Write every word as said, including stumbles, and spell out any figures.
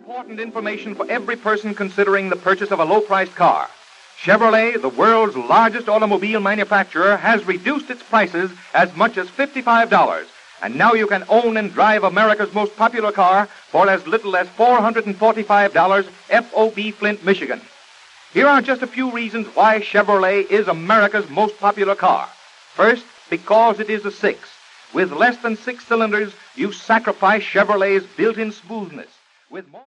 Important information for every person considering the purchase of a low-priced car. Chevrolet, the world's largest automobile manufacturer, has reduced its prices as much as fifty-five dollars. And now you can own and drive America's most popular car for as little as four hundred forty-five dollars F O B Flint, Michigan. Here are just a few reasons why Chevrolet is America's most popular car. First, because it is a six. With less than six cylinders, you sacrifice Chevrolet's built-in smoothness. With more